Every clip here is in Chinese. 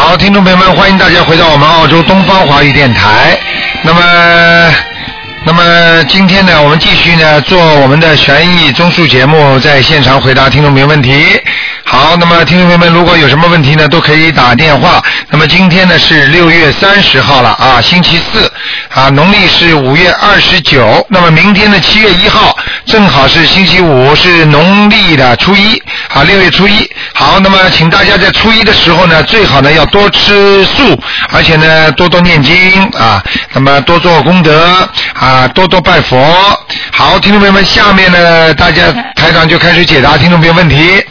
好，听众朋友们，欢迎大家回到我们澳洲东方华语电台。那么今天呢，我们继续呢做我们的悬疑综述节目，在现场回答听众朋友问题。好，那么听众朋友们如果有什么问题呢，都可以打电话。那么今天呢是6月30号了啊，星期四啊，农历是5月29。那么明天的7月1号正好是星期五，是农历的初一啊，6月初一。好，那么请大家在初一的时候呢，最好呢要多吃素，而且呢多多念经啊，那么多做功德啊，多多拜佛。好，听众朋友们，下面呢大家台长就开始解答听众朋友问题。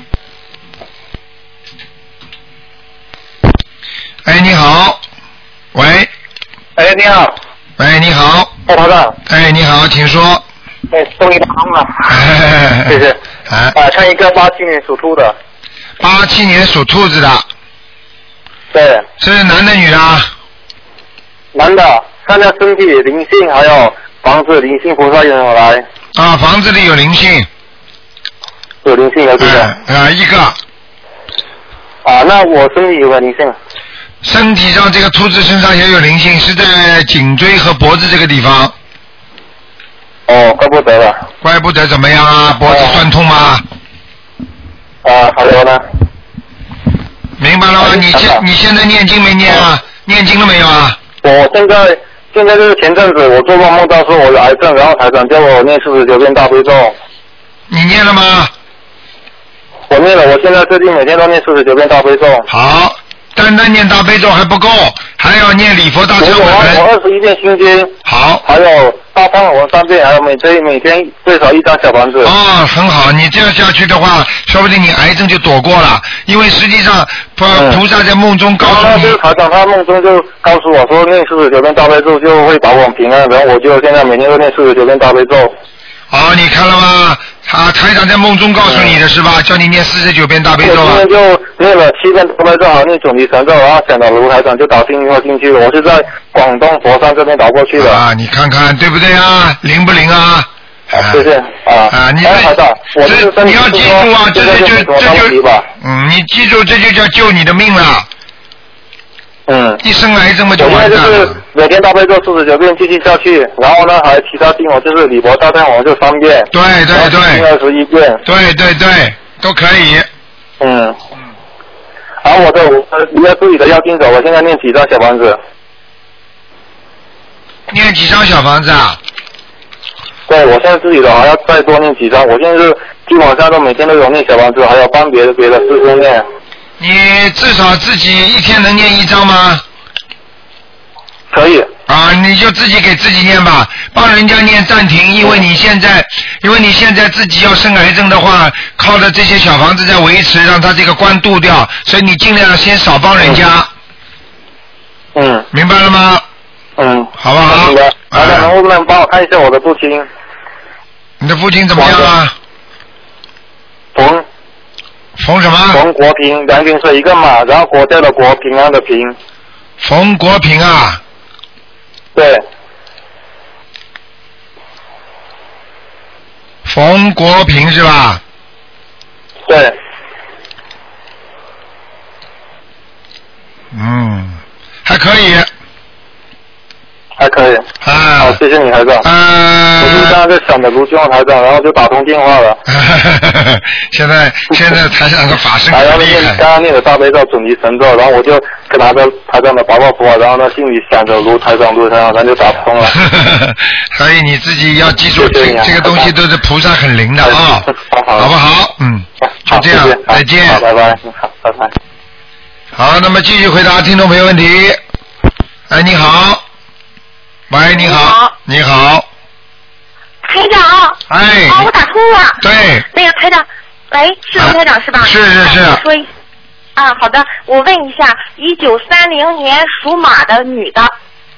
哎，你好，喂。 哎，你好。 喂，你好。 台长。 哎，你好，请说。 哎，终于打通了。谢谢。看一个87年属兔的。 87年属兔子的。 对。 是男的女的？ 男的，看下身体灵性，还有房子灵性菩萨有没有来？ 啊，房子里有灵性。 有灵性有几个？ 一个。 啊，那我身体有没有灵性？ 身体上这个兔子身上也有灵性，是在颈椎和脖子这个地方。 哦，怪不得了。 怪不得怎么样啊？脖子酸痛吗？ 还有呢？ 明白了吗？你现在念经没念啊？念经了没有啊？ 我现在就是前阵子我做梦梦到说我有癌症，然后台长叫我念49遍大悲咒。 你念了吗？ 我念了，我现在最近每天都念49遍大悲咒。 好。单单念大悲咒还不够，还要念礼佛大忏悔文。 我21遍心经。 好。 还有大忏悔文3遍，还有每天最少1张小房子。 哦，很好，你这样下去的话，说不定你癌症就躲过了。因为实际上，菩萨在梦中告诉你。 台长他梦中就告诉我说，念49遍大悲咒就会保我平安，然后我就现在每天都念49遍大悲咒。 哦，你看了吗？台长在梦中告诉你的是吧？叫你念49遍大悲咒啊。 我今天就念了7遍大悲咒，好念准提神咒，然后想到卢台长就打电话进去了。我是在广东佛山这边打过去的。 啊，你看看对不对啊？灵不灵啊？ 谢谢你台长， 你要记住啊，这你记住这就叫救你的命了。一生癌症嘛就完蛋了。 我现在就是每天大悲咒49遍继续下去，然后呢还有其他经文就是礼佛大忏悔就3遍。 对对对。 21遍。 对对对，都可以。 然后你要自己的要经者，我现在念几张小房子？ 念几张小房子啊？ 对，我现在自己的还要再多念几张。我现在是基本上都每天都有念小房子，还要帮别的师兄念。 你至少自己一天能念1张吗？ 可以。 你就自己给自己念吧，帮人家念暂停，因为你现在自己要生癌症的话，靠着这些小房子在维持，让他这个关渡掉，所以你尽量先少帮人家。明白了吗？好不好？ 明白。能不能帮我看一下我的父亲？ 你的父亲怎么样啊？冯什么？ 冯国平，2点水一个马，然后国家的国，平安的平。 冯国平啊？ 对。 冯国平是吧？ 对。 还可以。 还可以。好，谢谢你台长。我就刚刚在想着卢俊宏台长，然后就打通电话了。 现在台长个法身很厉害。刚刚念的大悲咒准提神咒，然后我就跟拿着台长的宝宝符，然后呢心里想着卢台长，他就打通了。 所以你自己要记住，这个东西都是菩萨很灵的啊，好不好？就这样，再见。 好，拜拜。好，拜拜。 好，那么继续回答听众朋友问题。哎，你好。喂，你好。你好。 台长。我打通了。 对。 那个台长，喂，是卢台长是吧？ 是。 说好的，我问一下，1930年属马的女的。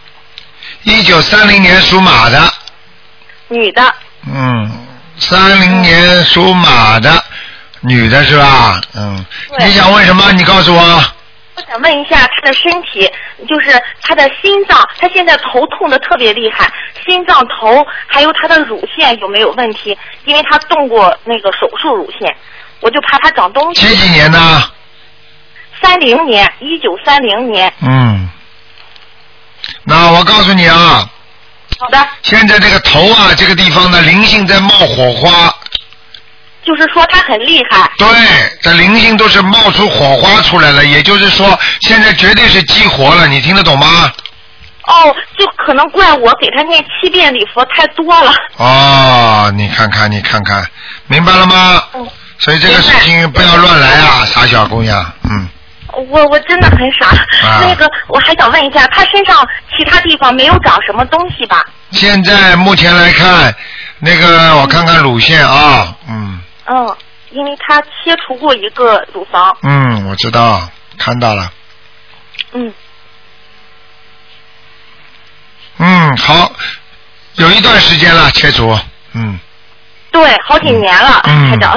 1930年属马的。 女的。 30年属马的女的是吧？你想问什么？你告诉我。 我想问一下她的身体，就是她的心脏，她现在头痛的特别厉害，心脏头还有她的乳腺有没有问题？因为她动过那个手术乳腺，我就怕她长东西。 几年呢 1930年。 那我告诉你啊。 好的。 现在这个头啊，这个地方的灵性在冒火花。 就是说它很厉害。 对，这灵性都是冒出火花出来了，也就是说现在绝对是激活了，你听得懂吗？ 哦，就可能怪我给他念7遍礼佛太多了。 哦，你看看，明白了吗？所以这个事情不要乱来啊，傻小姑娘， 我真的很傻。那个，我还想问一下，他身上其他地方没有长什么东西吧？ 现在目前来看，那个我看看乳腺啊， 因为他切除过一个乳房。 我知道，看到了。好，有一段时间了，切除。 对，好几年了，台长。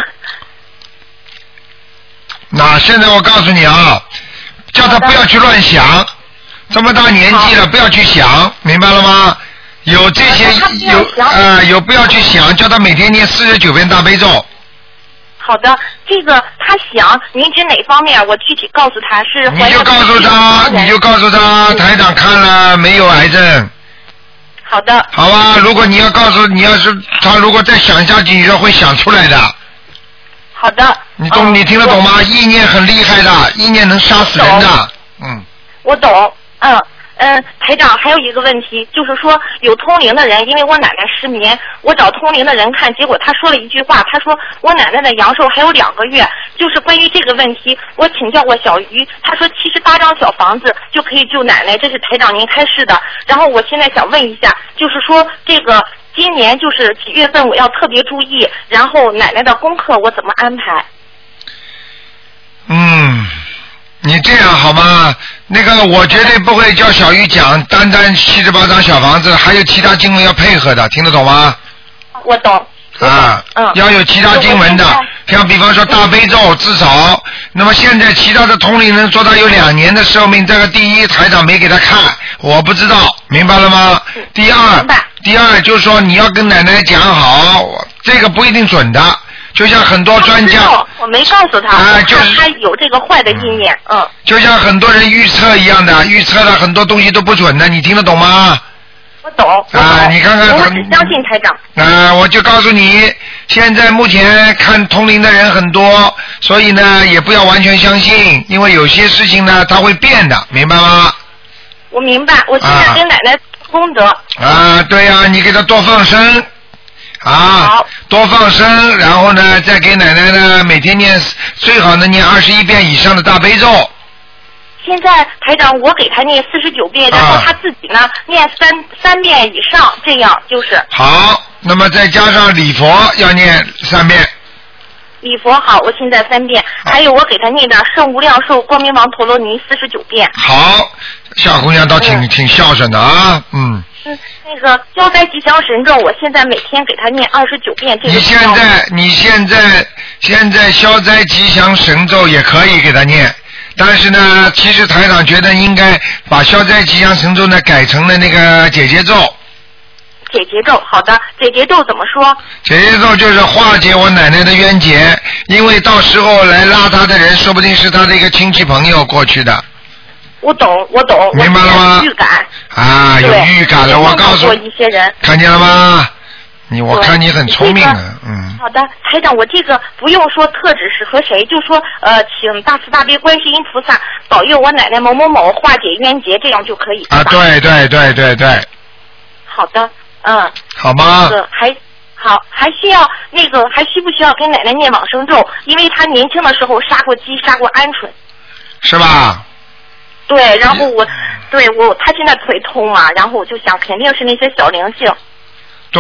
那现在我告诉你啊，叫他不要去乱想，这么大年纪了，不要去想，明白了吗？有这些有不要去想，叫他每天念49遍大悲咒。 好的，这个他想您指哪方面，我具体告诉他是。 你就告诉他，台长看了没有癌症。 好的。 好吧，如果你要是他如果再想下去，你就会想出来的。 好的。 你听得懂吗？意念很厉害的，意念能杀死人的。 我懂。台长还有一个问题，就是说有通灵的人，因为我奶奶失眠，我找通灵的人看，结果他说了一句话，他说我奶奶的阳寿还有2个月。就是关于这个问题，我请教过小鱼，他说78张小房子就可以救奶奶，这是台长您开示的。然后我现在想问一下，就是说这个今年就是几月份我要特别注意，然后奶奶的功课我怎么安排？ 你这样好吗？那个我绝对不会叫小玉讲单78张小房子，还有其他经文要配合的，听得懂吗？ 我懂。 要有其他经文的，像比方说大悲咒至少。那么现在其他的通灵人说他有2年的寿命，这个第一台长没给他看，我不知道，明白了吗？第二就是说你要跟奶奶讲好，这个不一定准的。就像很多专家， 我没告诉他，就是他有这个坏的意念， 就像很多人预测一样的，预测了很多东西都不准的，你听得懂吗？ 我懂。 你看看， 我只相信台长。 我就告诉你，现在目前看通灵的人很多，所以呢，也不要完全相信，因为有些事情呢，它会变的，明白吗？ 我明白，我现在跟奶奶功德。 对呀，你给他多放生。多放生，然后呢，再给奶奶呢每天念，最好能念21遍以上的大悲咒。 现在台长，我给他念49遍，然后他自己呢念三遍以上，这样就是。 好，那么再加上礼佛要念3遍。 礼佛好，我现在3遍，还有我给他念的圣无量寿光明王陀罗尼49遍。好， 小姑娘倒挺孝顺的啊， 那个消灾吉祥神咒，我现在每天给他念29遍。这个你现在消灾吉祥神咒也可以给他念，但是呢，其实台长觉得应该把消灾吉祥神咒呢改成了那个解结咒。 解结咒，好的，解结咒怎么说？ 解结咒就是化解我奶奶的冤结，因为到时候来拉她的人，说不定是她的一个亲戚朋友过去的。 我懂， 明白了吗？ 有预感。 有预感了，我告诉一些人。 看见了吗？我看你很聪明啊， 好的，台长，我这个不用说特指是和谁，就说请大慈大悲观世音菩萨保佑我奶奶某某某化解冤结，这样就可以。 对。 好的， 好吗？ 还需要还需不需要给奶奶念往生咒？因为她年轻的时候杀过鸡，杀过鹌鹑。是吧？对，然后他现在腿痛嘛，然后我就想肯定是那些小灵性。对。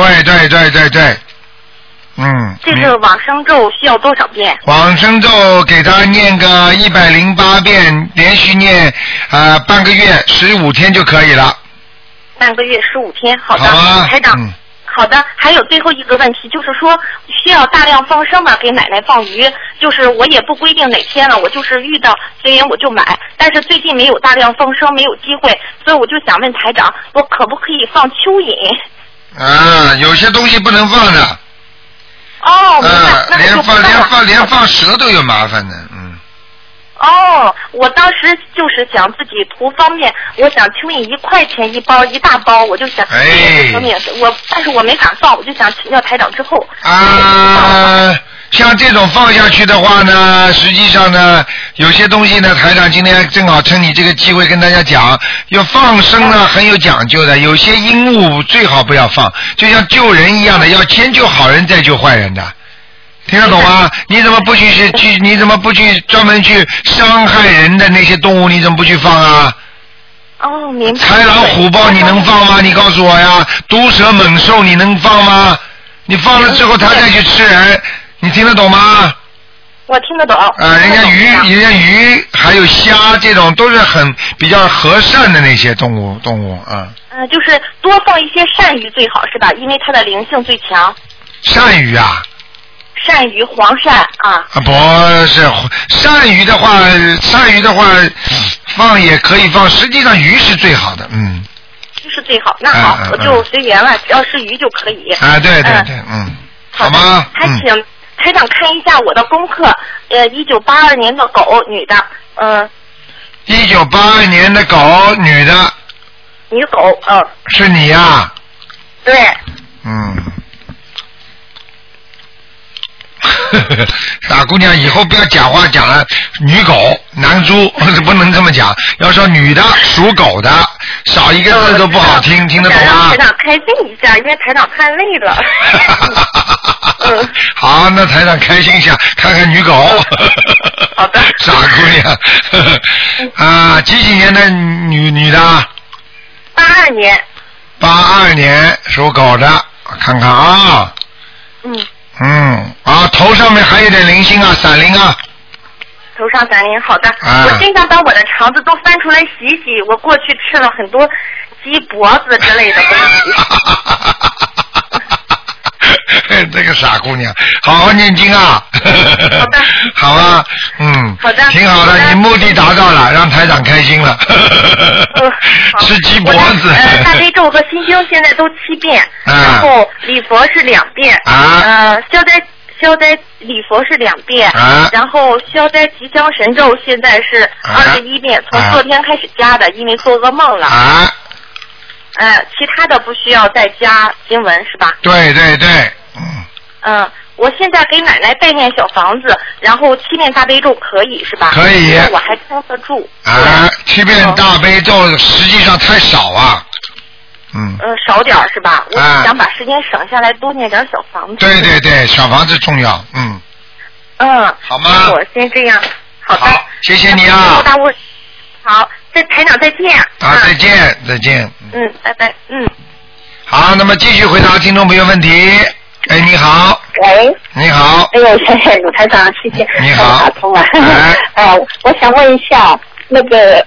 这个往生咒需要多少遍？往生咒给他念个108遍，连续念半个月15天就可以了。半个月15天，好的，台长。好的，还有最后一个问题，就是说需要大量放生嘛，给奶奶放鱼，就是我也不规定哪天了，我就是遇到随缘我就买，但是最近没有大量放生，没有机会，所以我就想问台长，我可不可以放蚯蚓？有些东西不能放的。明白。连放蛇都有麻烦的， 哦，我当时就是想自己图方便，我想清理1块钱一包一大包，我就想方便，但是我没敢放，我就想请教台长之后。 像这种放下去的话呢，实际上呢，有些东西呢，台长今天正好趁你这个机会跟大家讲，要放生呢很有讲究的，有些阴物最好不要放，就像救人一样的，要先救好人再救坏人的，听得懂吗？你怎么不去专门去伤害人的那些动物，你怎么不去放啊？ 哦，明白。 豺狼虎豹你能放吗？你告诉我呀，毒蛇猛兽你能放吗？你放了之后他再去吃人。你听得懂吗？ 我听得懂。 人家鱼还有虾这种都是比较和善的那些动物啊。 就是多放一些鳝鱼最好是吧？因为它的灵性最强。 鳝鱼啊？ 鳝鱼、黄鳝啊。 不是鳝鱼的话放也可以放，实际上鱼是最好的， 鱼是最好。那好，我就随缘了，只要是鱼就可以。 对，好吗？ 还请台长看一下我的功课，1982年的狗，女的 ，1982年的狗，女的。 女狗， 是你呀？ 对。 傻姑娘，以后不要讲话讲了女狗、男猪，不能这么讲，要说女的属狗的，少一个字都不好听，听得懂吗？ 台长开心一下，因为台长太累了。 好，那台长开心一下，看看女狗。 好的。 傻姑娘。几年的女的 ？82年。 82年属狗的，看看啊。头上面还有点灵性啊，闪灵啊。 头上闪灵，好的。我真想把我的肠子都翻出来洗洗，我过去吃了很多鸡脖子之类的东西。 这个傻姑娘，好好念经啊！ 好的。 好啊， 好的， 挺好的，你目的达到了，让台长开心了。吃鸡脖子。 大悲咒和心经现在都7遍，然后礼佛是2遍，消灾礼佛是2遍，然后消灾吉祥神咒现在是21遍，从昨天开始加的，因为做噩梦了。其他的不需要再加经文是吧？ 对。 我现在给奶奶拜念小房子，然后7遍大悲咒可以是吧？ 可以。 我还撑得住。 7遍大悲咒实际上太少啊。 少点是吧？我想把时间省下来，多念点小房子。 对，小房子重要。好吗？ 我先这样。好的。 好，谢谢你啊。 好，台长再见。 再见。 拜拜。 好，那么继续回答听众朋友问题。你好。 喂。 你好。 哎呦，谢谢鲁台长，谢谢。 你好。 打通了。我想问一下，那个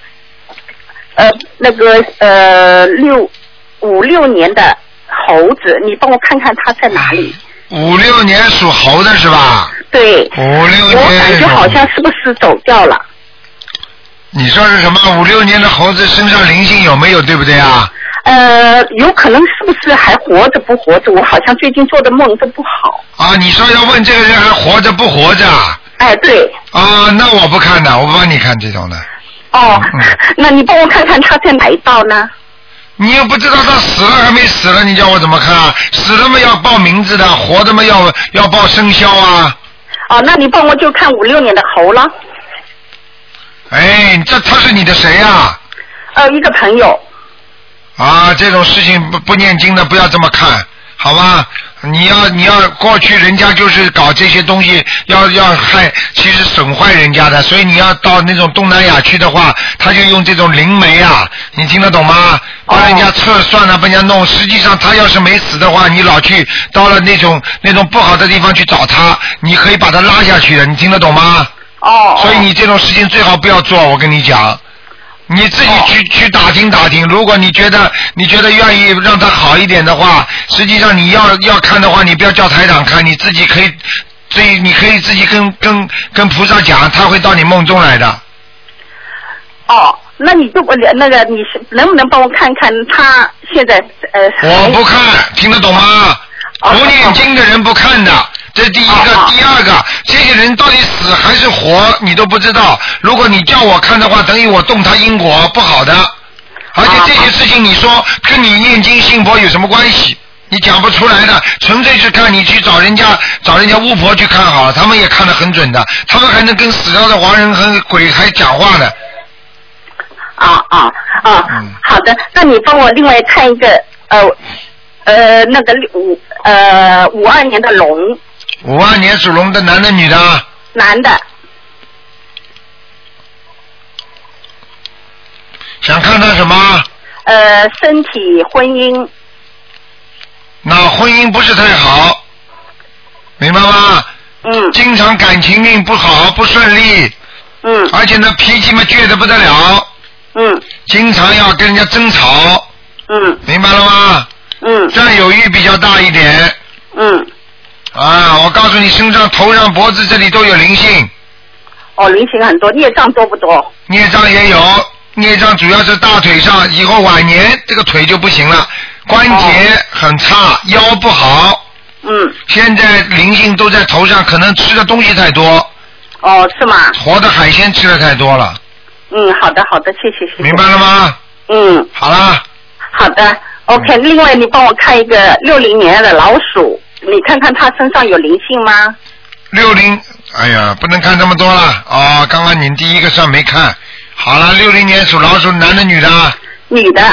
56年的猴子，你帮我看看他在哪里 ？56年属猴的是吧？ 对。 56年。 我感觉好像是不是走掉了？ 你说是什么？56年的猴子身上灵性有没有？对不对啊？ 有可能是不是还活着不活着？我好像最近做的梦都不好。 你说要问这个人还活着不活着？ 对。 那我不看的，我不帮你看这种的。 那你帮我看看他在哪一道呢？ 你又不知道他死了还没死了，你叫我怎么看啊？死了嘛要报名字的，活的嘛要报生肖啊。 那你帮我就看56年的猴了。 他是你的谁呀？ 一个朋友。 这种事情不念经的不要这么看，好吗？你要过去人家就是搞这些东西，要害，其实损坏人家的，所以你要到那种东南亚去的话，他就用这种灵媒啊，你听得懂吗？帮人家测算帮人家弄，实际上他要是没死的话，你老去到了那种不好的地方去找他，你可以把他拉下去的，你听得懂吗？所以你这种事情最好不要做，我跟你讲。你自己去打听打听，如果你觉得愿意让他好一点的话，实际上你要看的话，你不要叫台长看，你自己可以，你可以自己跟菩萨讲，他会到你梦中来的。 那你你能不能帮我看看他现在我不看，听得懂吗？不念经的人不看的， 这是第一个。第二个，这些人到底死还是活，你都不知道。如果你叫我看的话，等于我动他因果，不好的。而且这些事情，你说跟你念经信佛有什么关系？你讲不出来的，纯粹是看你去找人家巫婆去看好了，他们也看得很准的，他们还能跟死掉的亡人和鬼还讲话呢。 好的，那你帮我另外看一个那个52年的龙。 52年属龙的男的女的？ 男的。 想看他什么？ 身体、婚姻。 那婚姻不是太好，明白吗？经常感情运不好，不顺利。而且呢，脾气嘛倔得不得了。经常要跟人家争吵。明白了吗？占有欲比较大一点。我告诉你，身上、头上、脖子这里都有灵性。 灵性很多，孽障多不多？ 孽障也有，孽障主要是大腿上，以后晚年这个腿就不行了，关节很差，腰不好。现在灵性都在头上，可能吃的东西太多。 是吗？ 活的海鲜吃的太多了。 好的，谢谢。 明白了吗？好了。 好的 ，OK。另外，你帮我看一个60年的老鼠，你看看他身上有灵性吗 ？60，哎呀，不能看这么多了。刚刚你第一个算没看。好了，60年属老鼠，男的女的？ 女的。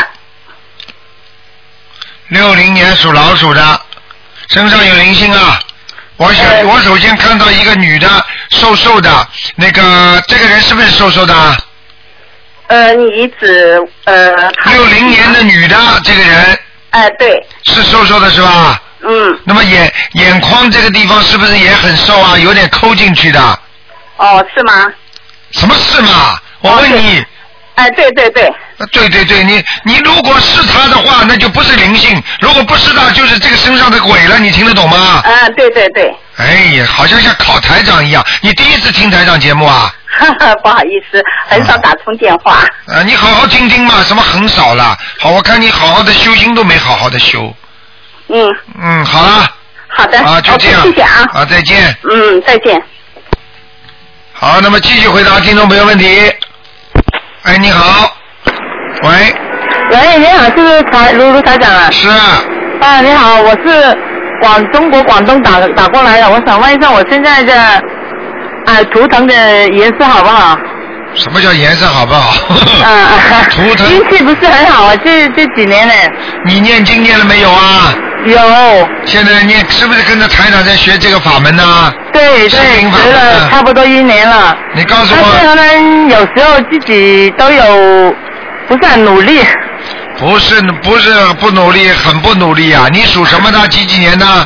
60年属老鼠的，身上有灵性啊。我首先看到一个女的，瘦瘦的，那个这个人是不是瘦瘦的？ 你指 60年的女的这个人。 对。 是瘦瘦的是吧？那么眼眶这个地方是不是也很瘦啊？有点抠进去的。 是吗？ 什么是吗？我问你。 对。 对，你如果是他的话，那就不是灵性；如果不是他，就是这个身上的鬼了。你听得懂吗？ 对。 哎呀，好像考台长一样。你第一次听台长节目啊？ 不好意思，很少打通电话。 你好好听听嘛，什么很少了？好，我看你好好的修心都没好好的修。好了。 好的。 就这样。 谢谢啊。 再见。 再见。 好，那么继续回答听众朋友问题。哎，你好。喂， 你好，是不是卢台长啊？ 是。 你好，我是中国广东打过来的，我想问一下，我现在的图腾的颜色好不好？ 什么叫颜色好不好？图腾。 运气不是很好啊，这几年呢。 你念经念了没有啊？ 有。 现在念是不是跟着台长在学这个法门呢？ 对，学了差不多1年了。 你告诉我。 但是呢，有时候自己都有不是很努力。 不是不努力，很不努力啊！你属什么的？几年的？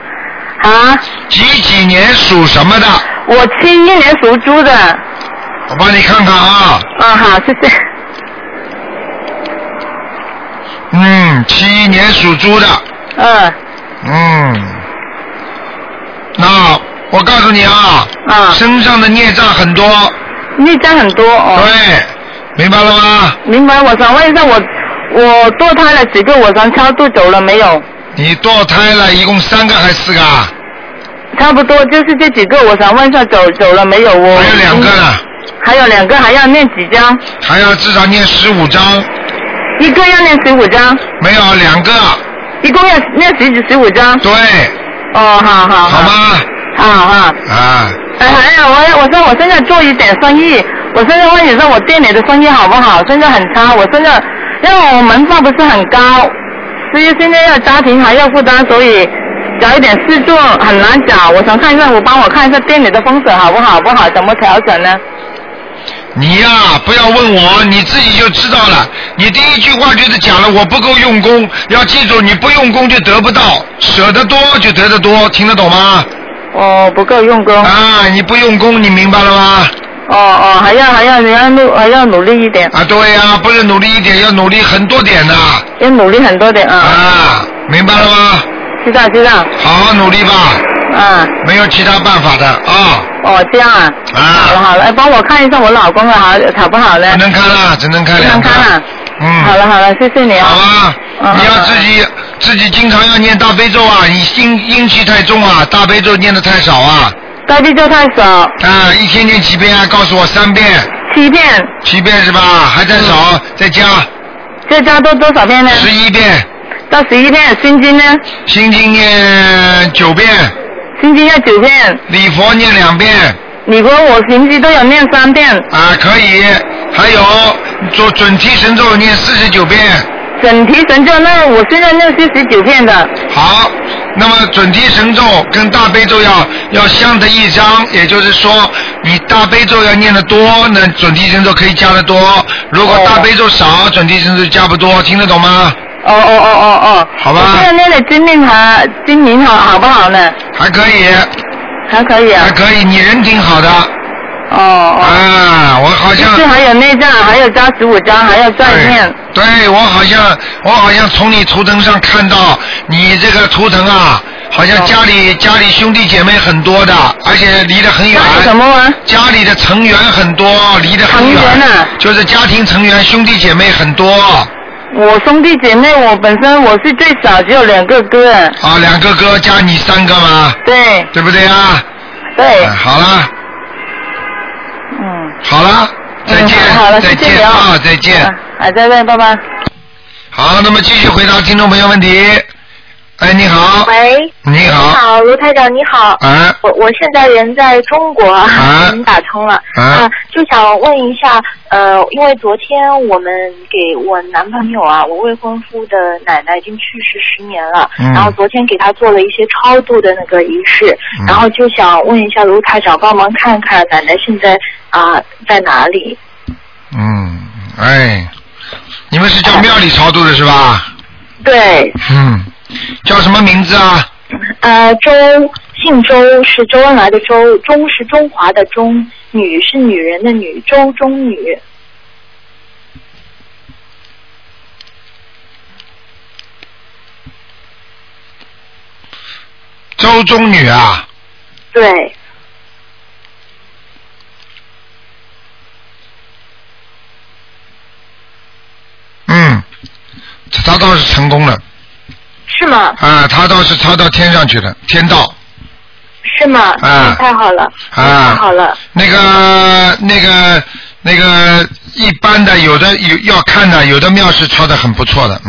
几年属什么的？ 我71年属猪的。 我帮你看看啊。 好，谢谢。 71年属猪的。那我告诉你啊。身上的孽障很多。 孽障很多对，明白了吗？ 明白。我想问一下，我堕胎了几个？我想超度走了没有？ 你堕胎了一共3个还是4个？ 差不多就是这几个，我想问一下走了没有？ 还有2个呢。 还有2个，还要念几张？ 还要至少念15张。 一个要念15张？ 没有，2个。 一共要念15张？ 对。 好。 好吗？ 好。还有我说我现在做一点生意，我现在问你说我店里的生意好不好？现在很差，我现在因为我门槛不是很高，所以现在要家庭还要负担，所以找一点事做很难找。我想看一下，帮我看一下店里的风水好不好？怎么调整呢？ 你呀，不要问我，你自己就知道了。你第一句话就是讲了我不够用功，要记住你不用功就得不到，舍得多就得得多，听得懂吗？ 不够用功。 你不用功，你明白了吗？ 还要努力一点。 对呀，不是努力一点，要努力很多点的。 要努力很多点明白了吗？ 知道。 好好努力吧。没有其他办法的这样啊。好了，帮我看一下我老公好不好呢？ 不能看了，只能看2个。 好了，谢谢你啊。 好吧。 你要自己经常要念大悲咒啊，你阴气太重啊，大悲咒念的太少啊。 大悲咒太少。 啊，一天念几遍啊？告诉我3遍。 7遍。 7遍是吧？还在少，再加。 再加多少遍呢 ？11遍。 到11遍，心经呢？ 心经念9遍。 心经要9遍。 礼佛念2遍。 礼佛我平时都有念3遍。 啊，可以。还有做准提神咒念49遍。 准提神咒，那我现在念49遍的。 好，那么准提神咒跟大悲咒要相得益彰，也就是说，你大悲咒要念得多，那准提神咒可以加得多；如果大悲咒少，准提神咒加不多，听得懂吗？ 哦。 好吧。 我现在念的经名好不好呢？ 还可以。 还可以啊。 还可以，你人挺好的。啊，我好像就是还有内脏，还有加15张，还要再念。 对，我好像从你图腾上看到你这个图腾啊，好像家里兄弟姐妹很多的，而且离得很远。 什么啊？ 家里的成员很多，离得很远。成员啊？就是家庭成员，兄弟姐妹很多。 我兄弟姐妹，我本身我是最少，只有2个哥。 啊，2个哥加你3个吗？ 对。 对不对啊？ 对。 好了。好了，再见，再见啊，再见。 再见，拜拜。 好，那么继续回答听众朋友问题。哎，你好。 喂。 你好。 你好，卢台长，你好。我现在人在中国，您打通了。就想问一下，因为昨天我们给我男朋友啊，我未婚夫的奶奶已经去世10年了，然后昨天给他做了一些超度的那个仪式，然后就想问一下卢台长，帮忙看看奶奶现在在哪里？ 你们是叫庙里超度的是吧？ 对。 叫什么名字啊？ 姓周，是周恩来的周，中是中华的中，女是女人的女，周中女。 周中女啊？ 对。 他倒是成功了。 是吗？ 他倒是超到天上去了，天道。 是吗？太好了。太好了。那个一般的有的要看的，有的庙是超得很不错的，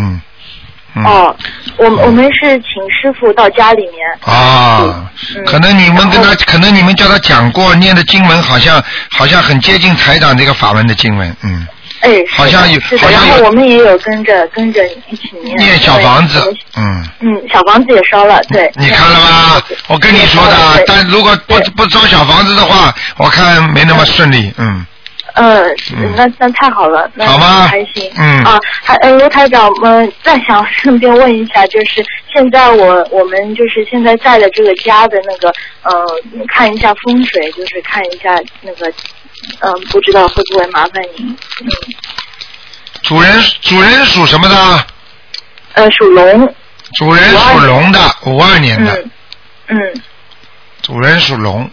我们是请师傅到家里面。 可能你们叫他讲过念的经文，好像很接近台长这个法门的经文，好像有， 然后我们也有跟着一起念小房子， 小房子也烧了，对。 你看了吗？我跟你说的，但如果不烧小房子的话，我看没那么顺利， 那太好了，那很开心。卢台长，再想顺便问一下，就是现在我们就是现在在的这个家的那个看一下风水，就是看一下那个不知道会不会麻烦您。 主人属什么的？ 属龙。 主人属龙的，52年的。主人属龙，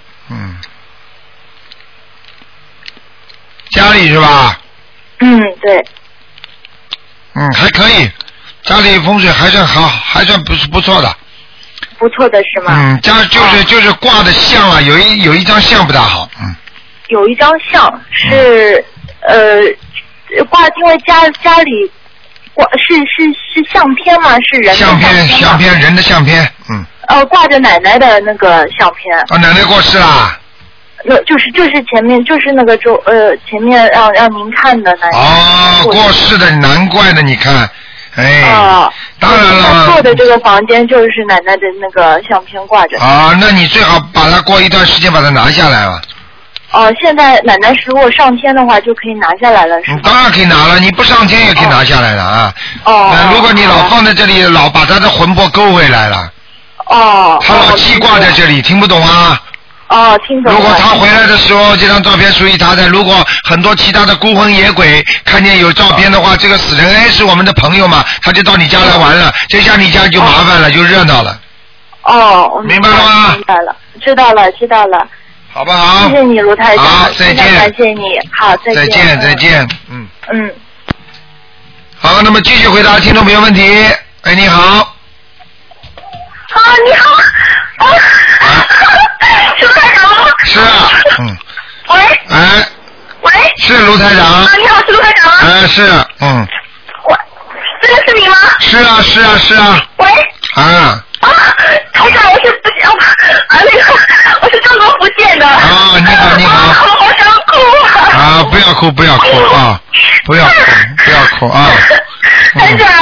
家里是吧？ 对。 还可以，家里风水还算好，还算不错的。 不错的是吗？ 家就是挂的像啊，有一张像不大好， 有一张像是挂，因为家里挂是相片吗？是人的相片人的相片， 挂着奶奶的那个相片。 奶奶过世啦。 那就是前面就是那个前面让您看的奶奶。 过世的，难怪的，你看，当然了。 坐的这个房间就是奶奶的那个相片挂着。 那你最好把它过一段时间把它拿下来了。 现在奶奶如果上天的话就可以拿下来了，是吗？ 当然可以拿了，你不上天也可以拿下来了啊。如果你老放在这里，老把他的魂魄勾回来了。他老记挂在这里，听不懂啊？ 听懂了。 如果他回来的时候，这张照片属于他的；如果很多其他的孤魂野鬼看见有照片的话，这个死人是我们的朋友嘛，他就到你家来玩了，这下你家就麻烦了，就热闹了。明白了吗？ 明白了，知道了。 好不好？ 谢谢你，卢台长。 好，再见。 感谢你，好，再见。 再见。好， 好，那么继续回答听众朋友问题。哎，你好。 啊，你好。是卢台长吗？ 是啊， 喂。 哎。 喂。 是卢台长。 啊，你好，是卢台长吗？ 是， 喂，真的是你吗？ 是啊，是啊，是啊。 喂。 啊。 台长，我是我是中国福建的。 啊，你好，你好。 我好想哭啊！不要哭，不要哭啊！不要哭，不要哭啊！ 台长。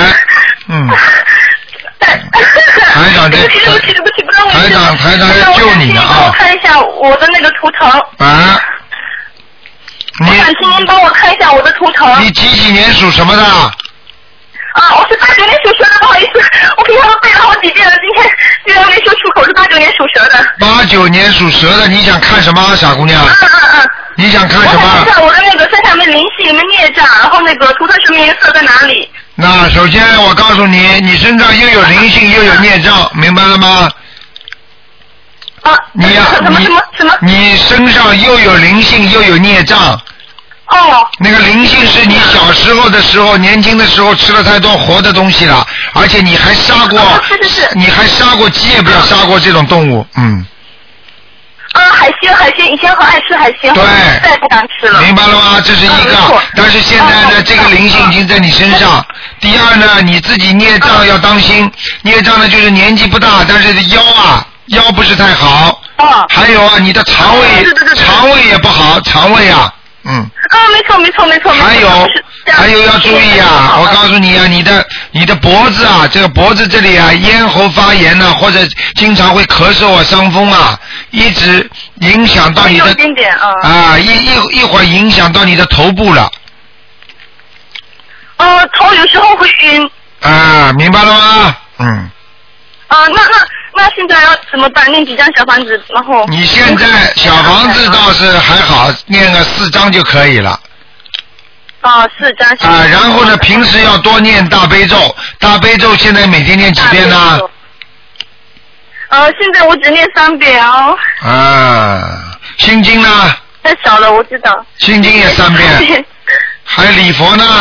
台长这。 对不起，不让我。 台长要救你的啊！ 帮我看一下我的那个图腾。 啊。 我想请您帮我看一下我的图腾。 你几年属什么的？ 我是89年属蛇的，不好意思，我平常都背了好几遍了，今天居然没说出口，是89年属蛇的。 89年属蛇的，你想看什么，傻姑娘？你想看什么？ 我想看我的那个身上的灵性，有没有孽障，然后那个图腾什么颜色在哪里？ 那首先我告诉你，你身上又有灵性又有孽障，明白了吗？你身上又有灵性又有孽障。那个灵性是你小时候的时候，年轻的时候吃了太多活的东西了，而且你还杀过，你还杀过鸡，也不要杀过这种动物， 海鲜，以前很爱吃海鲜， 对， 再不敢吃了。 明白了吗？这是一个，但是现在呢，这个灵性已经在你身上。第二呢，你自己孽障要当心，孽障呢就是年纪不大，但是腰不是太好。还有啊，你的肠胃也不好，肠胃啊。 没错。 还有要注意啊！我告诉你啊，你的脖子啊，这个脖子这里啊，咽喉发炎啊，或者经常会咳嗽啊、伤风啊，一直影响到你的一会儿影响到你的头部了。 头有时候会晕。 明白了吗？ 那现在要怎么办？念几张小房子，然后？ 你现在小房子倒是还好，念个4张就可以了。 4张。 然后呢，平时要多念大悲咒。大悲咒现在每天念几遍呢？ 现在我只念3遍哦。 心经呢？ 太少了，我知道。 心经也3遍。还有礼佛呢？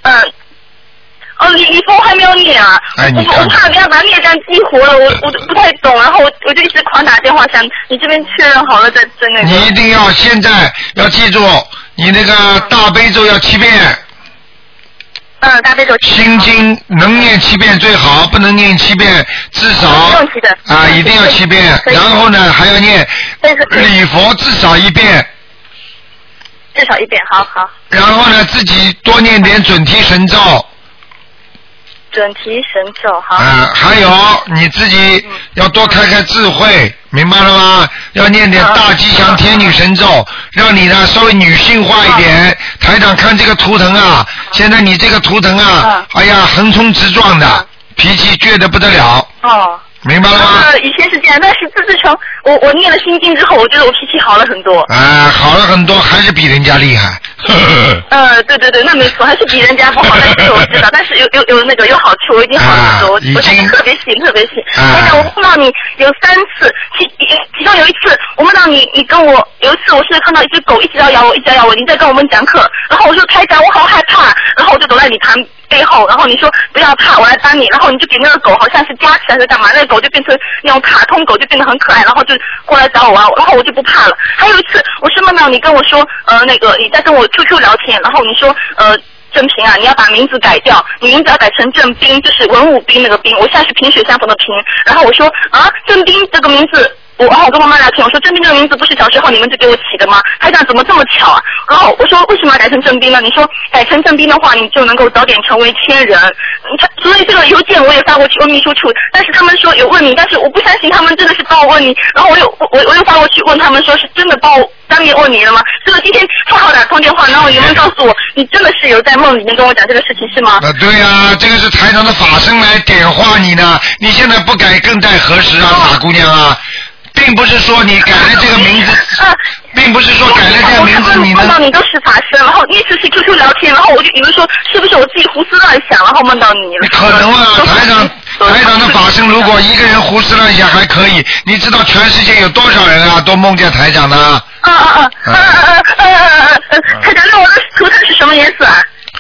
礼佛还没有念啊，我怕人家把孽障激活了，我不太懂，然后我就一直狂打电话，想你这边确认好了再那个。 你一定要现在要记住，你那个大悲咒要7遍。 大悲咒。 心经能念7遍最好，不能念7遍，至少一定要7遍。然后呢，还要念礼佛至少1遍。 至少1遍，好。 然后呢，自己多念点准提神咒。 准提神咒，好。 还有你自己要多开智慧，明白了吗？要念点大吉祥天女神咒，让你呢稍微女性化一点。台长看这个图腾啊，现在你这个图腾啊，哎呀，横冲直撞的，脾气倔得不得了。明白了吗？ 以前是这样，但是自从我念了心经之后，我觉得我脾气好了很多。 好了很多，还是比人家厉害。 对，那没错，还是比人家不好，但是我知道，但是有那个有好处，我已经好很多，我现在特别信。但是我碰到你有3次，其中有一次我梦到你跟我有一次我是看到一只狗一直要咬我，你在跟我们讲课，然后我说台长我好害怕，然后我就躲在你背后，然后你说不要怕，我来帮你，然后你就给那个狗好像是加起来是干嘛，那个狗就变成那种卡通狗，就变得很可爱，然后就过来找我玩，然后我就不怕了。还有一次我是梦到你跟我说那个你在跟我 QQ 聊天，然后你说郑平啊，你要把名字改掉，你名字要改成郑斌，就是文武兵那个兵，我现在是萍水相逢的萍，然后我说郑斌这个名字。我跟妈妈聊天，我说郑斌这个名字不是小时候你们就给我起的吗？台长怎么这么巧啊？然后我说为什么要改成郑斌呢？你说改成郑斌的话，你就能够早点成为天人。所以这个邮件我也发过去问秘书处，但是他们说有问你，但是我不相信他们真的是帮我问你。然后我又发过去问他们说是真的帮我当面问你了吗？所以今天正好打通电话，然后有人告诉我你真的是有在梦里面跟我讲这个事情是吗？ 对啊，这个是台上的法身来点化你呢，你现在不改更待何时啊，傻姑娘啊！并不是说你改了这个名字，并不是说改了这个名字你梦到你都是法身，然后那次是 QQ 聊天，然后我就以为说是不是我自己胡思乱想，然后梦到你了。 可能啊，台长的法身如果一个人胡思乱想还可以，你知道全世界有多少人啊都梦见台长呢？ 台长，那我的图腾是什么颜色啊？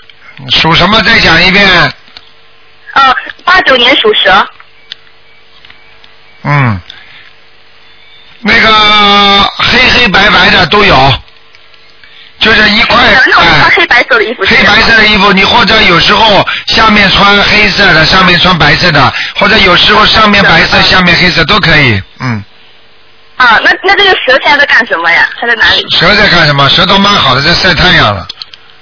属什么？再讲一遍。 89年属蛇。 那个黑黑白白的都有，就是一块。 那我穿黑白色的衣服。 黑白色的衣服，你或者有时候下面穿黑色的，上面穿白色的，或者有时候上面白色，下面黑色都可以。 那这个蛇现在在干什么呀？它在哪里？ 蛇在干什么？蛇都蛮好的，在晒太阳了。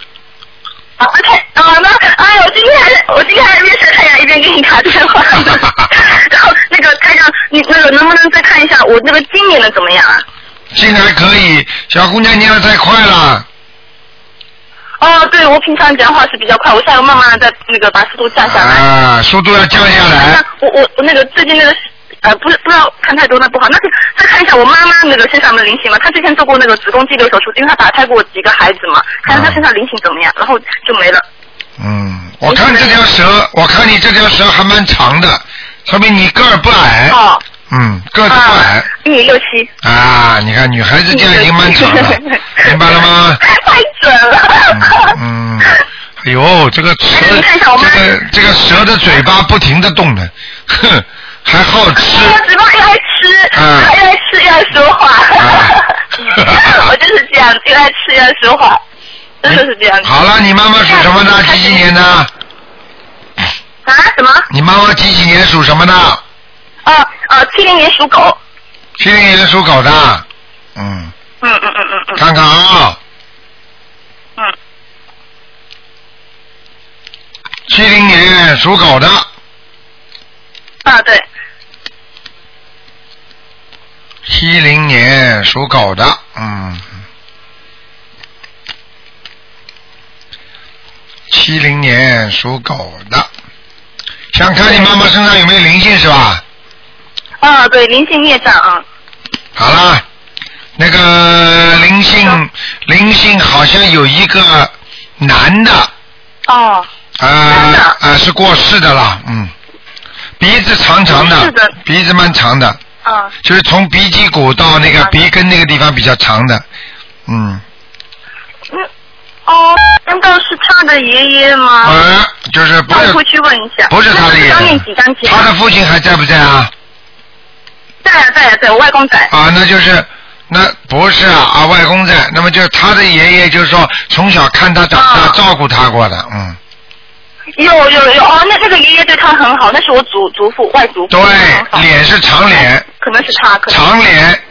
我今天还一边晒太阳一边给你打电话。然后那个台长，你那个能不能再看一下我那个经念的怎么样啊？ 经还可以，小姑娘念的太快了。 对，我平常讲话是比较快，我现在慢慢的在那个把速度降下来。 速度要降下来。 我那个最近那个不知道看太多那不好，那就再看一下我妈妈那个身上的灵性嘛，她之前做过那个子宫肌瘤手术，因为她打胎过几个孩子嘛，看看她身上灵性怎么样，然后就没了。 我看这条蛇，我看你这条蛇还蛮长的，说明你个儿不矮。个子不矮。 1.67。 你看女孩子这样已经蛮长了，明白了吗？ 太准了。 哎呦，这个蛇，这个蛇的嘴巴不停的动的，还好吃。 嘴巴又爱吃，又爱吃又爱说话。我就是这样，又爱吃又爱说话，真的是这样。 好了，你妈妈属什么的？几年的？ 什么？ 你妈妈几年属什么的 ？70年属狗。 70年属狗的。看看啊。70年属狗的。 对。 70年属狗的。70年属狗的。想看你妈妈身上有没有灵性是吧？ 对，灵性孽障啊。 好了，那个灵性好像有一个男的。是过世的了。鼻子长长的，鼻子蛮长的。就是从鼻脊骨到那个鼻根那个地方比较长的。 难道是他的爷爷吗？ 就是不是。 我回去问一下。 不是他的爷爷。他的父亲还在不在啊？ 在，我外公在。 那就是那不是外公在，那么就是他的爷爷，就是说从小看他长大，照顾他过的。 有那个爷爷对他很好，那是我祖父外祖父。 对，脸是长脸。 可能是他。 长脸。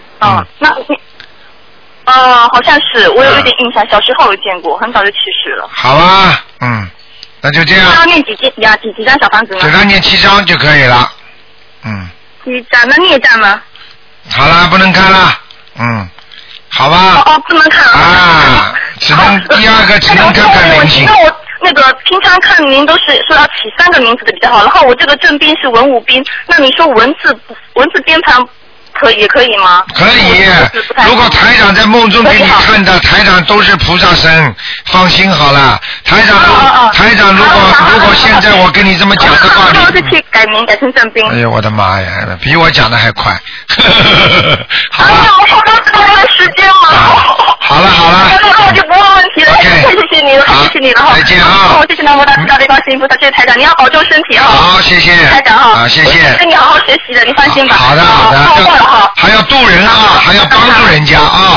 好像是，我有一点印象，小时候有见过，很早就去世了。 好啊，那就这样。 要念几张小房子呢？ 给他念7张就可以了。 7张，那孽障呢？ 好了，不能看了。好吧。 不能看只能第二个只能看看灵性。 那我那个平常看您都是说要起3个名字的比较好，然后我这个正斌是文武斌，那你说文字编排也可以吗？ 可以，如果台长在梦中给你看的，台长都是菩萨身，放心好了。台长如果现在我跟你这么讲的话， 那我就去改名改成正斌。 哎呦我的妈呀，比我讲的还快。好了。 我刚才还有时间吗？ 好了。 那我就不问问题了。谢谢你了，谢谢你了。 再见啊！ 谢谢南无大慈大悲观世音菩萨，谢谢台长，你要保重身体啊！ 好，谢谢台长啊！ 谢谢。 跟你好好学习的，你放心吧。 好的。还要渡人还要帮助人家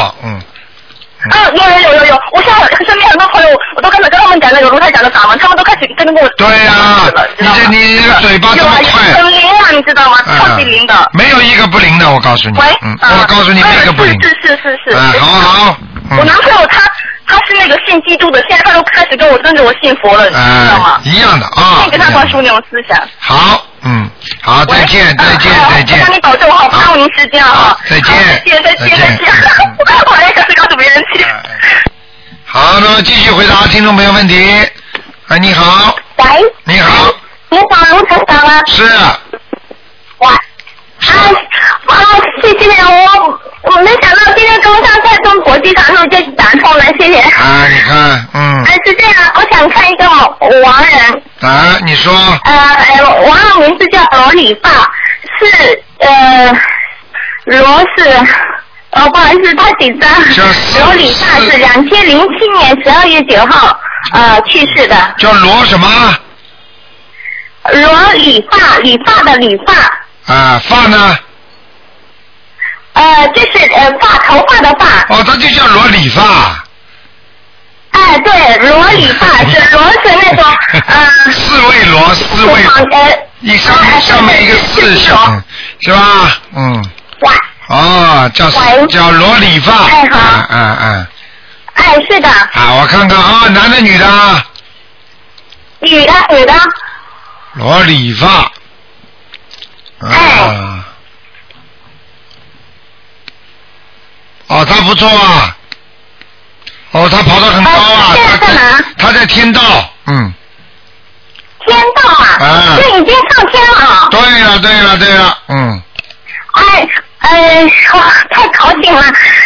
有，我现在身边很多朋友，我都跟他们讲那个卢台讲的法门，他们都开始跟着我。 对呀，你这个嘴巴这么快。 很灵啊，你知道吗？超级灵的。 没有一个不灵的，我告诉你。我告诉你没有一个不灵。 是。 好。 我男朋友他是那个信基督的，现在他都开始跟着我信佛了，你知道吗？ 一样的你跟他灌输那种思想。 好，好，再见。 让你保重好，耽误您时间啊！ 再见。 我也可是告诉别人去。 好，那么继续回答听众朋友问题。你好。 喂。 你好。 你好，卢台长吗？ 是。 谢谢我没想到今天中上在中国际长路就打通了，谢谢。 你看， 是这样，我想看一个亡人。 你说。 亡人名字叫罗礼发，是罗是哦，不好意思，太紧张。罗理发是2007年12月9号去世的。 叫罗什么？ 罗理发，理发的理发。 啊，发呢？ 就是头发的发。 哦，他就叫罗理发。 哎，对，罗理发是罗是那种四位罗，四位。上面一个四形，是吧？嗯。哦，叫罗理发。 哎，好。哎，是的。 啊，我看看啊，男的女的？ 女的。 罗理发。 哎。 哦，他不错啊。哦，他跑得很高啊。 现在在哪？ 他在天道， 天道啊？这已经上天了。 对了， 太高兴了。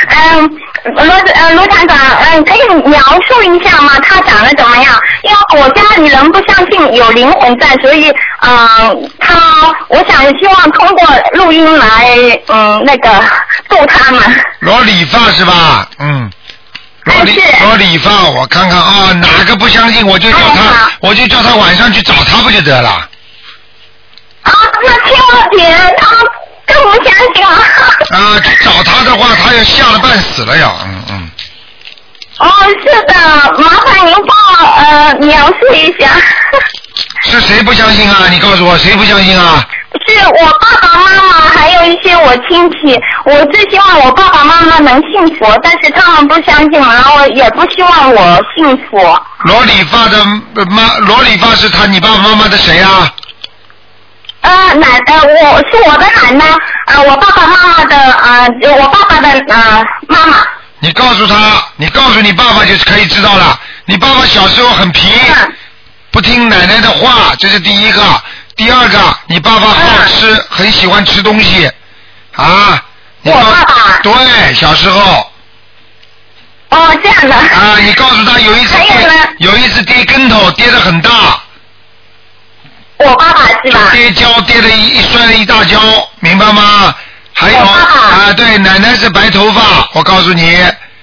罗团长，可以描述一下吗？他长得怎么样？因为我家里人不相信有灵魂在，所以我希望通过录音来那个逗他们。 罗理发是吧？罗理发，我看看啊，哪个不相信我就叫他晚上去找他不就得了？ 啊，那千万别，他们更不相信了。 啊，去找他的话，他要吓得半死了呀， 哦，是的，麻烦您帮我描述一下。 是谁不相信啊？你告诉我，谁不相信啊？ 是我爸爸妈妈，还有一些我亲戚。我最希望我爸爸妈妈能信佛，但是他们不相信，然后也不希望我信佛。 罗理发的罗理发是你爸爸妈妈的谁啊？ 我是我的奶奶，我爸爸妈妈的我爸爸的妈妈。 你告诉你爸爸就可以知道了。你爸爸小时候很皮，不听奶奶的话，这是第一个。第二个，你爸爸好吃，很喜欢吃东西啊。 我爸爸。 对，小时候。 哦，这样的。 啊，你告诉他有一次跌跟头，跌得很大。 我爸爸是吧？ 跌跤跌了摔了一大跤，明白吗？还有对，奶奶是白头发，我告诉你。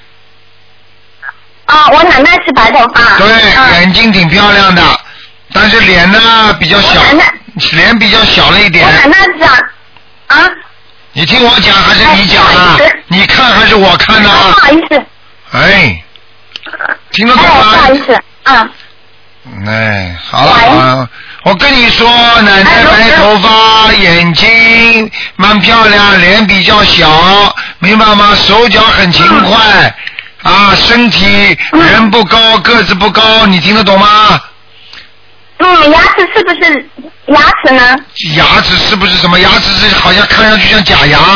我奶奶是白头发。 对，眼睛挺漂亮的，但是脸呢比较小，脸比较小了一点。 我奶奶是你听我讲还是你讲啊？你看还是我看呢？ 不好意思。 哎，听得懂吗？ 不好意思。 好了我跟你说，奶奶白头发，眼睛蛮漂亮，脸比较小，明白吗？手脚很勤快身体人不高，个子不高，你听得懂吗？ 牙齿是不是牙齿呢？ 牙齿是不是什么？牙齿是好像看上去像假牙。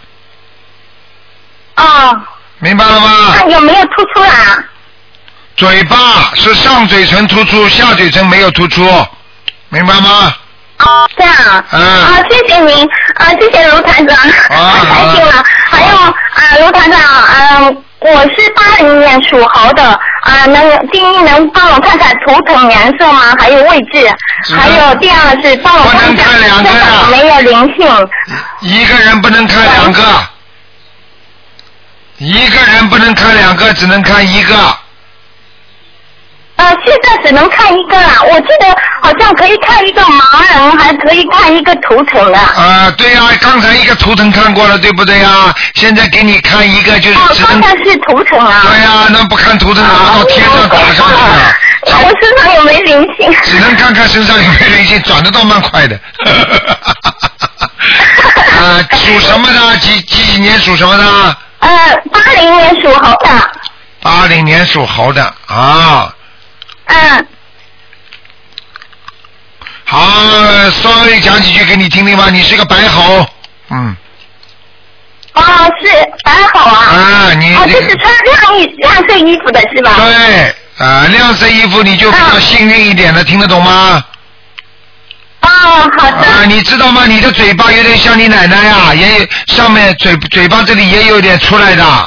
明白了吗？ 有没有突出啊？ 嘴巴是上嘴唇突出，下嘴唇没有突出，明白吗？ 这样。谢谢您，谢谢卢团长，太开心了。还有卢团长，我是80年属猴的，能帮我看看图腾颜色吗？还有位置？还有第二是帮我看看身上有没有灵性？ 一个人不能看两个，只能看一个。 现在只能看一个啦，我记得好像可以看一个盲人，还可以看一个图腾的。 对呀，刚才一个图腾看过了，对不对呀？现在给你看一个就是只能。 刚才是图腾啊。 对呀，那不看图腾拿到天上打上去了。 我身上有没灵性？ 只能看看身上有没灵性，转得倒蛮快的。属什么的？几年属什么的 ？80年属猴的。 80年属猴的好，稍微讲几句给你听听吧。你是个白猴， 是白猴你这是穿亮色衣服的是吧？ 对，亮色衣服你就比较幸运一点的，听得懂吗？ 好的。 你知道吗？你的嘴巴有点像你奶奶呀，也上面嘴巴这里也有点出来的。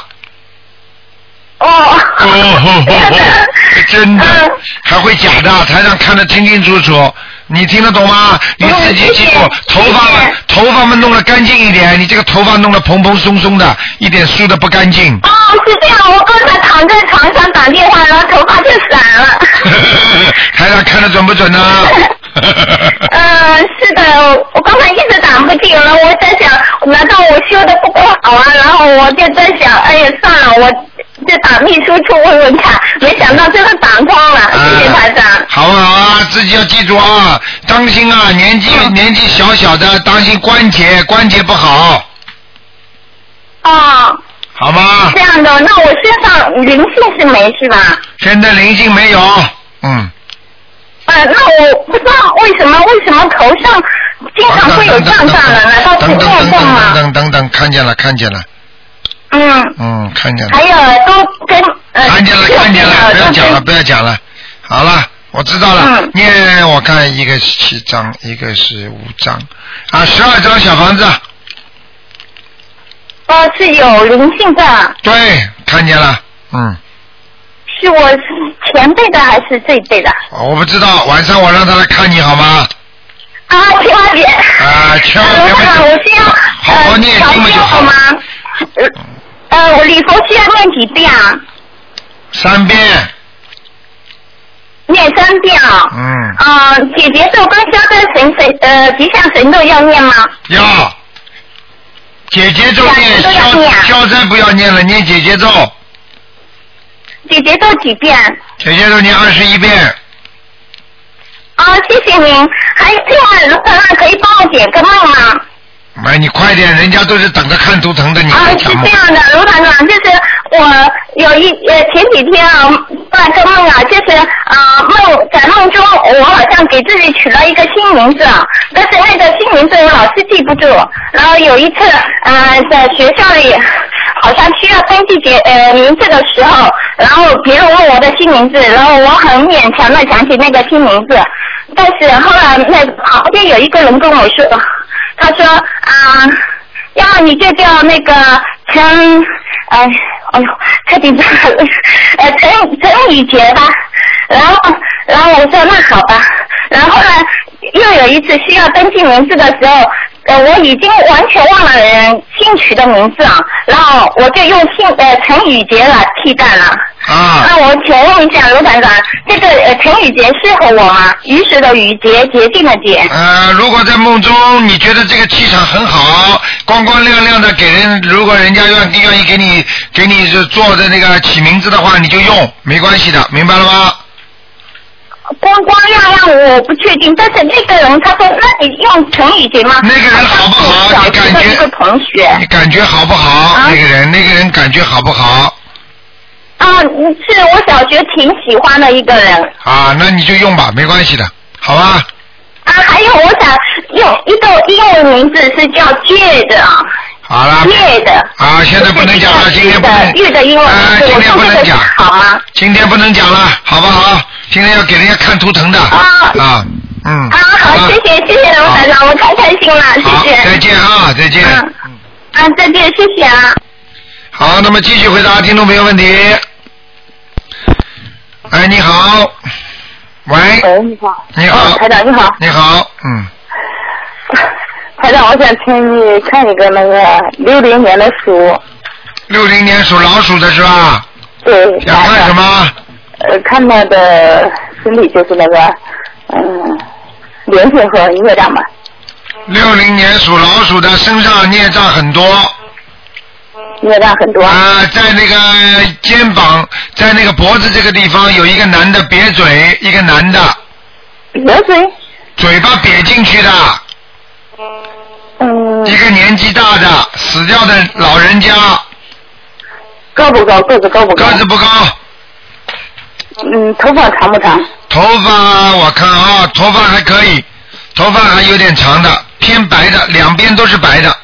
真的，还会假的，台上看得清清楚楚。 你听得懂吗？你自己记住，头发们弄得干净一点，你这个头发弄得蓬蓬松松的，一点梳的不干净。 哦，是这样，我刚才躺在床上打电话，然后头发就散了。 台长看得准不准呢？ 是的，我刚才一直打不进了，我在想，难道我修的不够好啊？然后我就在想，哎呀，算了，我就打秘书处问问看，没想到真的打通了，谢谢台长。 好不好啊？自己要记住啊，当心啊，年纪小小的，当心关节不好。 哦。 好吗？ 这样的，那我身上灵性是没是吧？ 现在灵性没有， 那我不知道为什么头上经常会有胀胀的，难道是噩梦吗？ 等，看见了。看见了。 还有都跟看见了，不要讲了。好了，我知道了。念我看一个7张，一个是5张，12张小房子。 是有灵性的。 对，看见了。 是我前辈的还是这一辈的？ 我不知道，晚上我让他来看你好吗？ 千万别。 千万别。 我需要好好念经就好吗？我礼佛需要念几遍啊 ？3遍。 念3遍啊。姐姐咒跟消灾吉祥神咒要念吗？ 要。姐姐咒念，消灾不要念了，念姐姐咒。 姐姐咒几遍？ 姐姐咒念21遍。 谢谢您。还有另外，卢台长可以帮我解个梦吗？ 你快点，人家都是等着看图腾的，你是这样的，卢台长，就是我有前几天办个梦就是在梦中我好像给自己取了一个新名字但是那个新名字我老是记不住。然后有一次在学校里好像需要登记名字的时候，然后别人问我的新名字，然后我很勉强的想起那个新名字，但是后来那旁边有一个人跟我说，他说要么你就叫那个太紧张了，陈雨洁吧。然后我说那好吧。然后呢，又有一次需要登记名字的时候，我已经完全忘了新取的名字然后我就用陈雨洁来替代了。那我请问一下卢团长，这个陈雨洁适合我吗？雨水的雨，洁净的洁。 如果在梦中你觉得这个气场很好，光光亮亮的给人，如果人家愿意给你做的那个起名字的话，你就用，没关系的，明白了吗？ 光光亮亮我不确定，但是那个人他说那你用陈雨洁吗？ 那个人好不好？你感觉一个同学， 你感觉好不好？那个人感觉好不好？ 是我小学挺喜欢的一个人。 那你就用吧，没关系的，好吧？ 还有我想用一个英文名字是叫 J 的。 好了。 月的。 现在不能讲了，今天不能。 月的英文名字， 今天不能讲， 好吗？ 今天不能讲了，好不好？今天要给人家看图腾的。好， 谢谢卢台长，我太开心了，谢谢。 再见再见。 再见，谢谢好，那么继续回答听众朋友问题。你好。喂。 你好。 你好。 台长你好。 你好。 台长，我想请你看一个那个60年的鼠。 60年属老鼠的是吧？ 对。 想看什么？ 看他的身体，就是那个灵性和业障嘛。 60年属老鼠的身上孽障很多。 孽障很多。 在那个肩膀，在那个脖子这个地方有一个男的瘪嘴，一个男的。 瘪嘴？ 嘴巴瘪进去的。一个年纪大的死掉的老人家。 高不高？个子高不高？ 个子不高。 头发长不长？ 头发我看头发还可以，头发还有点长的，偏白的，两边都是白的，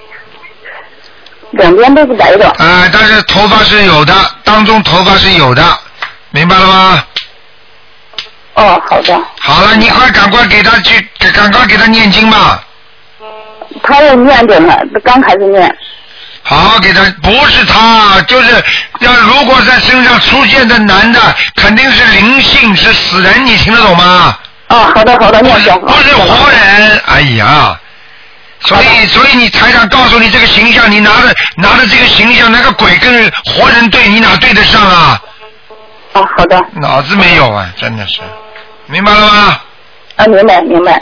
两边都是白的。 但是头发是有的，当中头发是有的，明白了吗？ 好的。 好了，你赶快给他念经吧。 他要念着呢，刚开始念。 好好给他，不是他，就是如果在身上出现的男的，肯定是灵性，是死人，你听得懂吗？ 哦，好的，念小房。 不是活人，哎呀。所以你台长告诉你这个形象，你拿着这个形象，那个鬼跟活人对，你哪对得上啊？ 哦，好的。 脑子没有啊，真的是，明白了吗？ 啊，明白。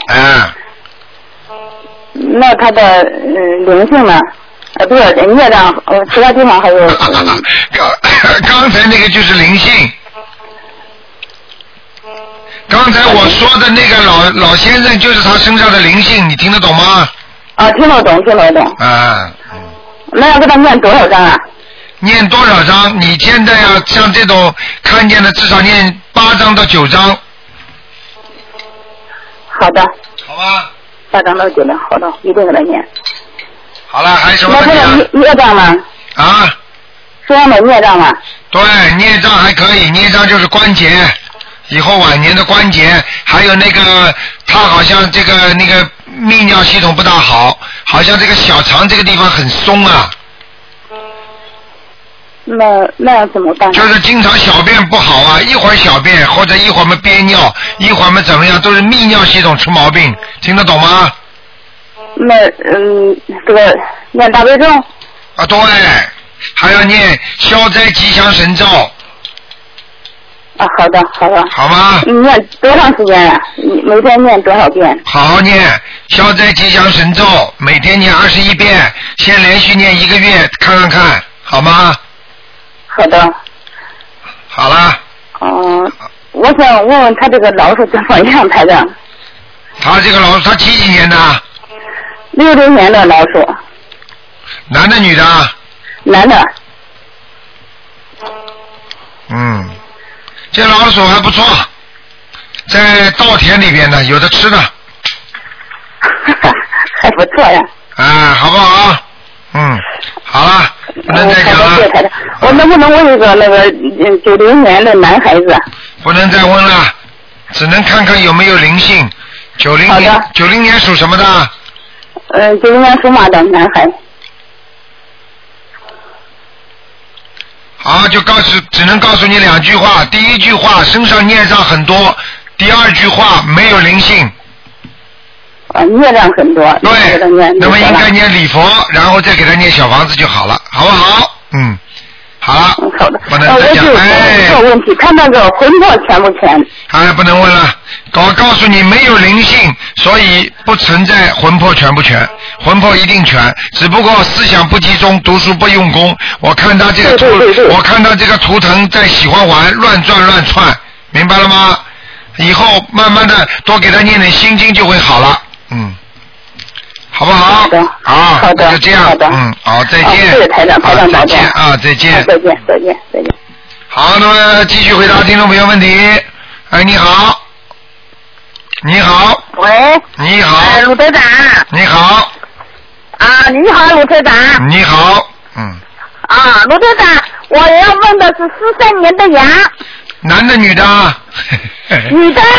那他的灵性呢？不是孽障，其他地方还有。 刚才那个就是灵性。刚才我说的那个老先生就是他身上的灵性，你听得懂吗？ 啊，听得懂。 啊。 那要给他念多少章啊？ 念多少章？你现在要像这种看见的，至少念8章到9章。 好的。 好吧。 8章到9章，好的，一定给他念。 好了，还有什么问题啊？ 孽障吗？ 啊？ 身上的孽障吗？ 对，孽障还可以，孽障就是关节，以后晚年的关节，还有那个他好像这个那个泌尿系统不大好，好像这个小肠这个地方很松啊。 那要怎么办？ 就是经常小便不好啊，一会儿小便或者一会儿嘛憋尿，一会儿嘛怎么样，都是泌尿系统出毛病，听得懂吗？ 这个念大悲咒。 啊，对，还要念消灾吉祥神咒。 啊，好的。 好吗？ 你念多长时间呀？你每天念多少遍？ 好好念消灾吉祥神咒，每天念21遍，先连续念1个月，看，好吗？ 好的。 好了。 我想问问他这个老鼠怎么样，台长？ 他这个老鼠，他几几年的 ？60年的老鼠。 男的女的？ 男的。 这老鼠还不错，在稻田里边呢，有的吃的。 还不错呀。 好不好？好了，不能再讲了。 我能不能问一个那个90年的男孩子？ 不能再问了，只能看看有没有灵性。90年属什么的 ？90年属马的男孩。 好，只能告诉你2句话。第一句话，身上孽障很多；第二句话，没有灵性。 孽障很多。 对，那么应该念礼佛，然后再给他念小房子就好了，好不好？好了。 好的。 不能再讲。 这个问题，看那个魂魄全不全？ 不能问了。我告诉你，没有灵性，所以不存在魂魄全不全。魂魄一定全，只不过思想不集中，读书不用功。我看他这个图腾在喜欢玩，乱转乱窜，明白了吗？以后慢慢的多给他念点心经就会好了。好不好？ 好的。 就这样。好，再见。 谢谢台长， 再见啊，再见。 再见。 好，那么继续回答听众朋友问题。你好。 喂。 你好。 鲁队长。 你好。 你好，鲁队长。 你好。 鲁队长，我要问的是43年的羊。 男的女的？ 女的。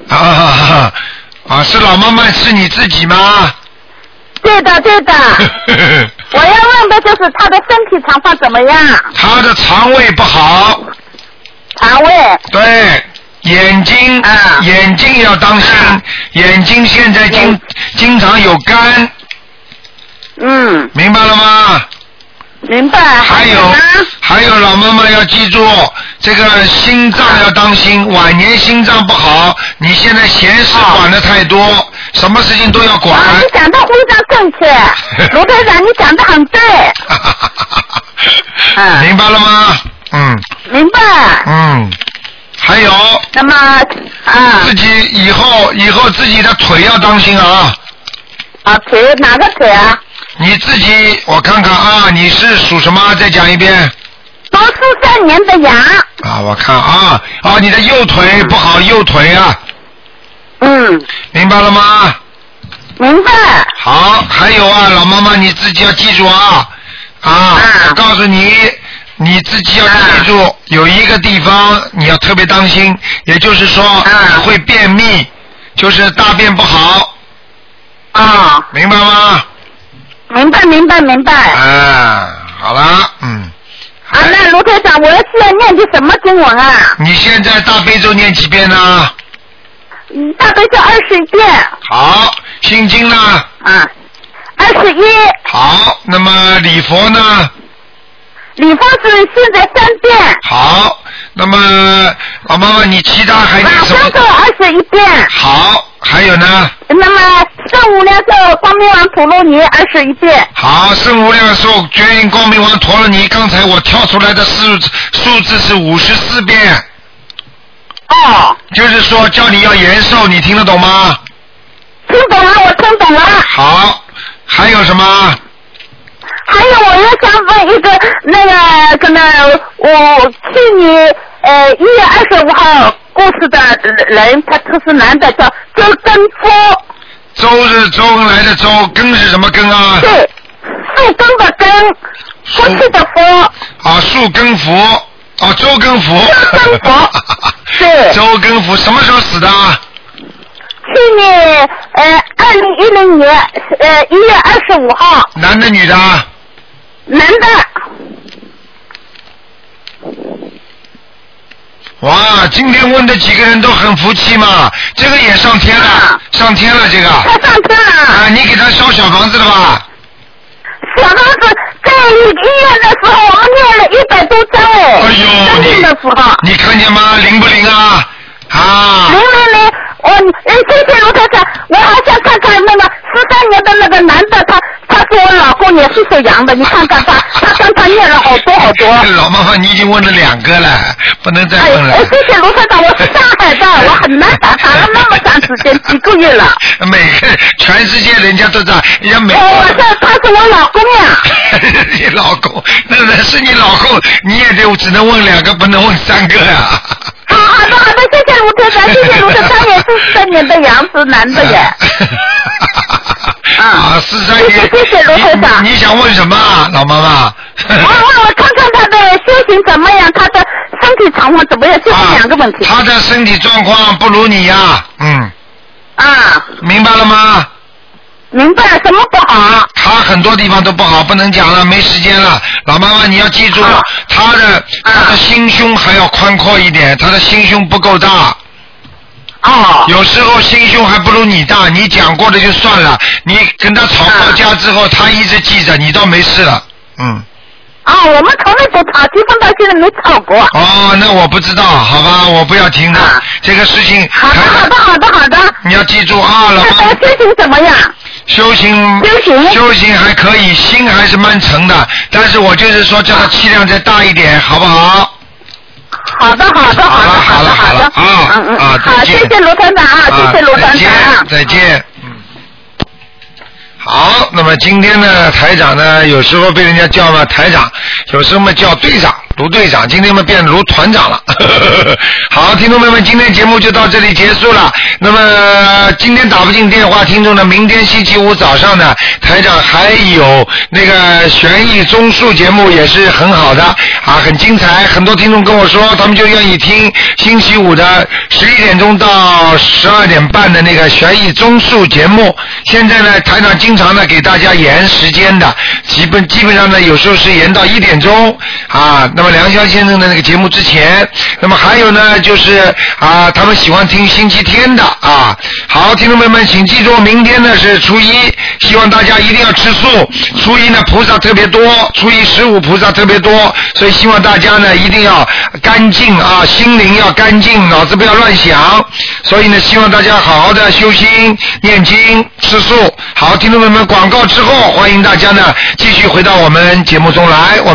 是老妈妈，是你自己吗？ 对的。我要问的就是他的身体状况怎么样？ 他的肠胃不好。 肠胃？ 对，眼睛要当心，眼睛现在经常有干。明白了吗？ 明白。 还有老妈妈要记住，这个心脏要当心，晚年心脏不好。你现在闲事管得太多，什么事情都要管。 你讲的非常正确，卢队长，你讲的很对。 明白了吗？ 明白。 还有。 那么自己以后自己的腿要当心啊。 腿哪个腿啊？ 你自己，我看看你是属什么？再讲一遍。 属43年的羊。 我看你的右腿不好，右腿啊。明白了吗？ 明白。 好，还有老妈妈你自己要记住我告诉你，你自己要记住，有一个地方你要特别当心，也就是说会便秘，就是大便不好。明白吗？ 明白。 好了， 那卢台长，我需要念的什么经文啊？ 你现在大悲咒念几遍呢？ 大悲咒21遍。 好，心经呢？ 啊，21。 好，那么礼佛呢？ 礼佛是现在3遍。 好，那么老妈妈，你其他还有什么？ 往生咒21遍。 好，还有呢？ 那么圣无量寿光明王陀罗尼21遍。 好，圣无量寿决定光明王陀罗尼，刚才我跳出来的数字是54遍。 哦。 就是说叫你要延寿，你听得懂吗？ 听懂了，我听懂了。 好，还有什么？ 还有，我又想问一个，可能我去年1月25号过世的人，他是男的，叫周根夫。 周是周恩来的周，根是什么根啊？ 对，树根的根，过去的夫。 啊，树根福，哦，周根福。 周根福。对。 周根福什么时候死的？ 去年2010年1月25号。 男的女的？ 男的。 哇，今天问的几个人都很服气嘛，这个也上天了，上天了这个。 他上天了。 啊，你给他烧小房子了吧？ 小房子在医院的时候，我们念了100多张哎。 哎呦，你看见吗？灵不灵啊？啊。 灵。谢谢卢台长，我还想看看那个13年的那个男的，他是我老公，也是属羊的，你看看他跟他念了好多。 老妈妈，你已经问了2个了，不能再问了。 谢谢卢台长，我是上海的，我很难打了那么长时间，几个月了。 全世界人家都知道，人家他是我老公呀。 你老公，那是你老公，你也得只能问2个，不能问3个呀。 好的，谢谢卢台长，谢谢卢台长，也是13年的羊是男的耶。 啊，43年。 谢谢卢台长。 你想问什么啊，老妈妈？ 我看看他的修行怎么样，他的身体状况怎么样，就是2个问题。 他的身体状况不如你呀，明白了吗？ 明白了，什么不好？ 他很多地方都不好，不能讲了，没时间了。老妈妈，你要记住，他的心胸还要宽阔一点，他的心胸不够大。有时候心胸还不如你大，你讲过的就算了，你跟他吵过架之后，他一直记着，你倒没事了。 我们从来不吵，结婚到现在没吵过。 那我不知道，好吧，我不要听的。这个事情。 好的。 你要记住啊，老妈。 他修行怎么样？ 修行还可以，心还是蛮沉的，但是我就是说叫他气量再大一点，好不好？ 好的。好，谢谢卢团长啊，谢谢卢团长。 再见。好，那么今天呢，台长呢，有时候被人家叫嘛台长，有时候嘛叫队长，卢队长，今天嘛变卢团长了。好，听众朋友们，今天节目就到这里结束了。那么今天打不进电话，听众呢，明天星期五早上呢，台长还有那个悬疑综述节目也是很好的啊，很精彩。很多听众跟我说，他们就愿意听星期五的11点钟到12点半的那个悬疑综述节目。现在呢，台长经常呢给大家延时间的，基本上呢有时候是延到1点钟啊。那么梁霄先生的那个节目之前，那么还有呢就是他们喜欢听星期天的啊。好，听众朋友们，请记住，明天呢是初一，希望大家一定要吃素。初一呢菩萨特别多，初一15菩萨特别多，所以希望大家呢一定要干净啊，心灵要干净，脑子不要乱想。所以呢，希望大家好好的修心、念经、吃素。好，听众朋友们，广告之后，欢迎大家呢继续回到我们节目中来。